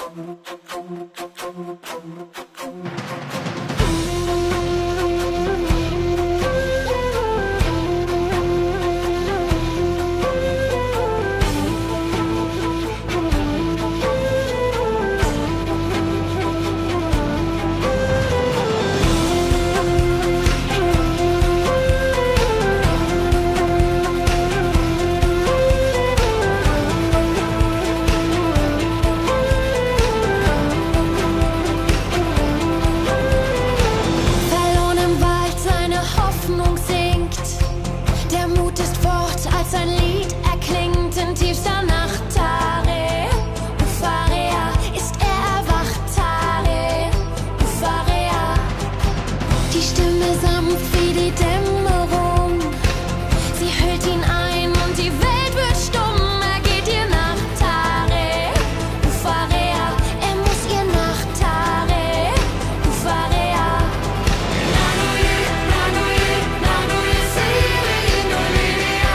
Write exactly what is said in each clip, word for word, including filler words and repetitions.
Sein Lied erklingt in tiefster Nacht, Tare. Ufarea, ist er erwacht, Tare. Ufarea. Die Stimme sanft wie die Dämmerung. Sie hüllt ihn ein und die Welt wird stumm. Er geht ihr nach, Tare. Ufarea, er muss ihr nach, Tare. Ufarea. Nanuye, nanuye, nanuye, siri Indonesia.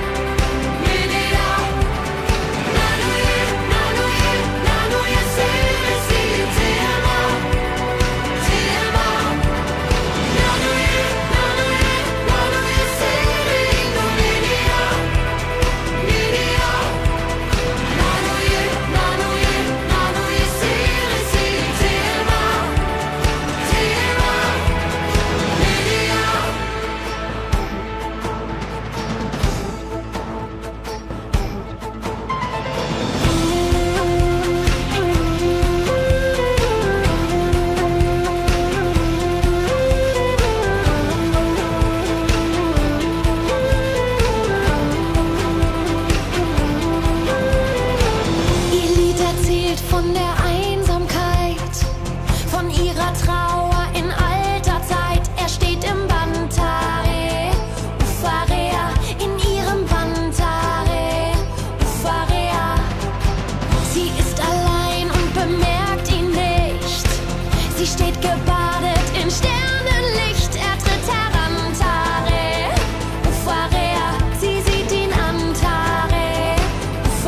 Von der Einsamkeit, von ihrer Trauer in alter Zeit. Er steht im Band, Tare. Ufarea, in ihrem Band, Tare. Ufarea. Sie ist allein und bemerkt ihn nicht. Sie steht gebadet in Sternenlicht. Er tritt heran, Tare. Ufarea, sie sieht ihn an, Tare.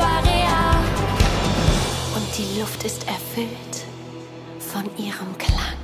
Ufarea. Die Luft ist erfüllt von ihrem Klang.